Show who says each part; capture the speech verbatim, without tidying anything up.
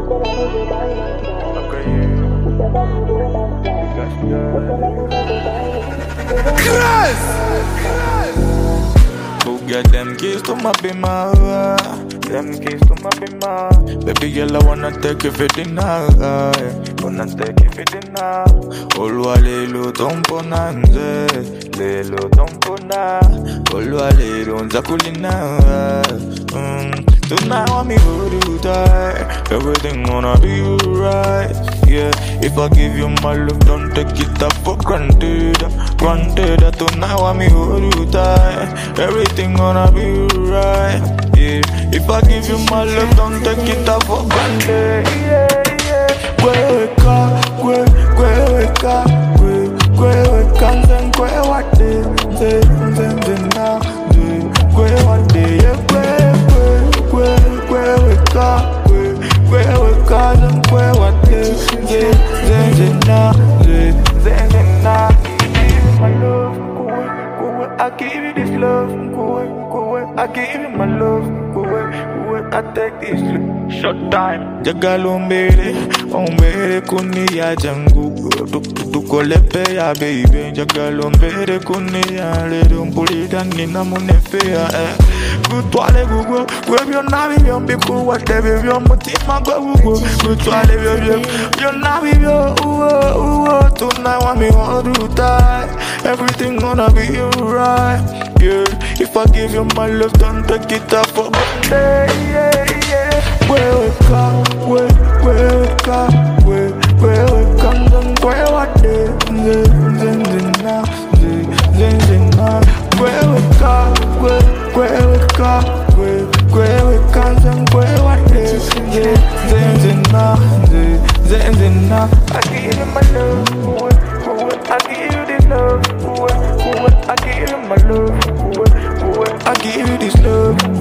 Speaker 1: Who get them keys to my bima? Them keys to my bima. Baby girl, I wanna take you for dinner. Wanna take you for dinner. Olwa lelo tomponanze, lelo tompona. Olwa lelo nzakulina. Tonight want me hold you tight. Everything gonna be alright. Yeah, if I give you my love, don't take it up for granted. Granted, tonight want me hold you tight. Everything gonna be alright. Yeah, if I give you my love, don't take it up for granted. Yeah, yeah. Kwe weka, kwe, kwe weka, kwe, kwe weka, nzen kwe wate, nzen, nzen, nzen na, nzen, kwe wate, yeah, kwe, kwe, kwe, kwe weka, kwe, kwe weka, nzen kwe wate, nzen, nzen, nzen na, nzen, nzen, nzen na. My love, kwe, kwe, I give you this love, kwe, kwe, I give you my love, kwe, kwe, I take this short time. Jagalo mbele, ombele kuni ya jangu. Tukolepe ya baby, jagalo mbele kuni ya ledo mpulita nina munefea. Gutwale gugu, gwebyo nabi byo mbiku watebe byo mutima gwa gugu. Gutwale byo byo, byo nabi byo uwo uwo. Tonight want me hold you tight. Everything gonna be alright. Yeah, if I give you my love, don't take it up for granted. Yeah, yeah. Where we come, where, where we come, where, where we come, then where what day, then, then, then now, then, then, then now. Where we come, where, where we come, where, where we come, then where what day, then, then, then now, then, then, then now. I give you my love, where, where, I give you this love, where, where, I give you my love, where, where, I give you this love.